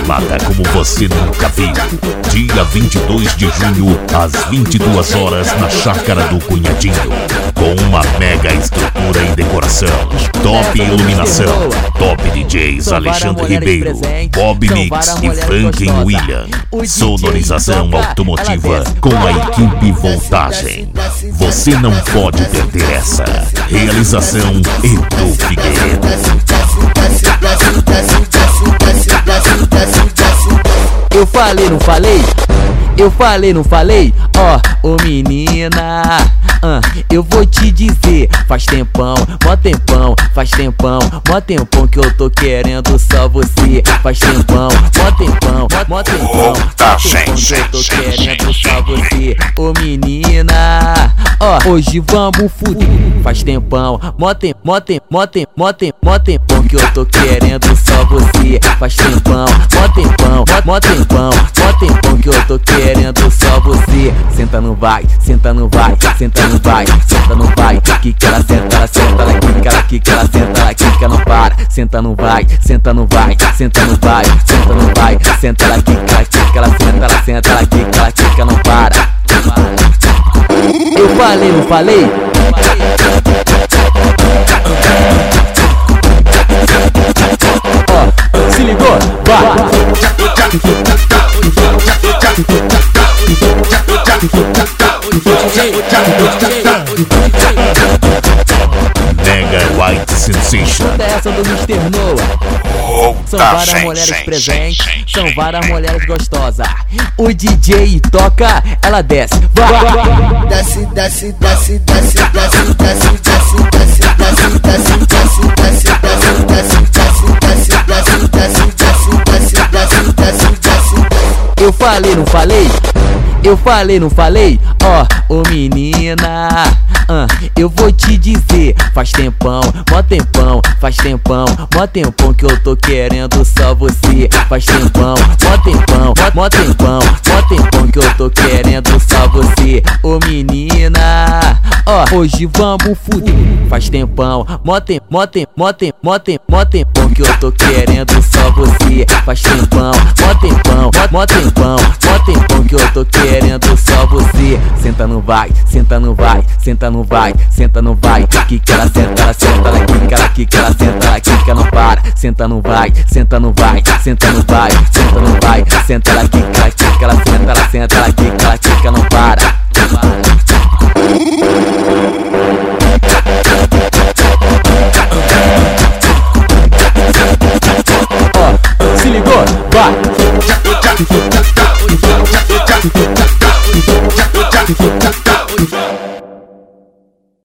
balada como você nunca viu. Dia 22 de junho, às 22 horas, na Chácara do Cunhadinho. Com uma mega estrutura e decoração, top iluminação, top DJs Alexandre Ribeiro, Bob Mix e Franklin William. Sonorização automotiva com a equipe Voltagem. Você não pode perder essa. Realização Edu Figueiredo. Eu falei, não falei? Eu falei, não falei? Ó, ô menina, eu vou te dizer. Faz tempão, mó tempão, faz tempão, mó tempão que eu tô querendo só você. Faz tempão, mó tempão, mó tempão, que eu tô querendo só você. Ô menina, ó, hoje vamos fuder. Faz tempão, mó tempão que eu tô querendo só você. Faz tempão, mó tempão que eu tô querendo só você. Senta no vai, senta no vai, senta no vai, senta no vai. Que ela senta, ela senta, ela quica, ela quica, ela senta, ela quica, não para. Senta no vai, senta no vai, senta no vai, senta no vai, senta, ela quica, ela quica, ela senta, ela senta, ela quica, não para. Eu falei, não falei? Ó, se ligou? Vai! Mega White Sensation. Essa do Mr. Noah. São várias mulheres presentes, são várias mulheres gostosas. O DJ toca, ela desce. Vai! Desce, desce, desce, desce, desce, desce, desce, desce, desce, desce, desce, desce, desce, desce, desce, desce. Eu falei, não falei? Eu falei, não falei? Ó, ô menina, eu vou te dizer. Faz tempão, mó tempão, faz tempão, mó tempão que eu tô querendo só você. Faz tempão, mó tempão que eu tô querendo só você. Ô menina, ó, hoje vamos fuder. Faz tempão, mó tempão que eu tô querendo só você. Faz tempão, mó tempão que eu tô querendo só você. Senta no vai, senta no vai, senta no vai, senta no vai. Que ela senta, ela senta, ela quica, ela senta, ela quica, não para. Senta no vai, senta no vai, senta no vai, senta no vai, senta, ela quica, ela senta, ela senta, ela quica, não para. Ó, se ligou? Vai!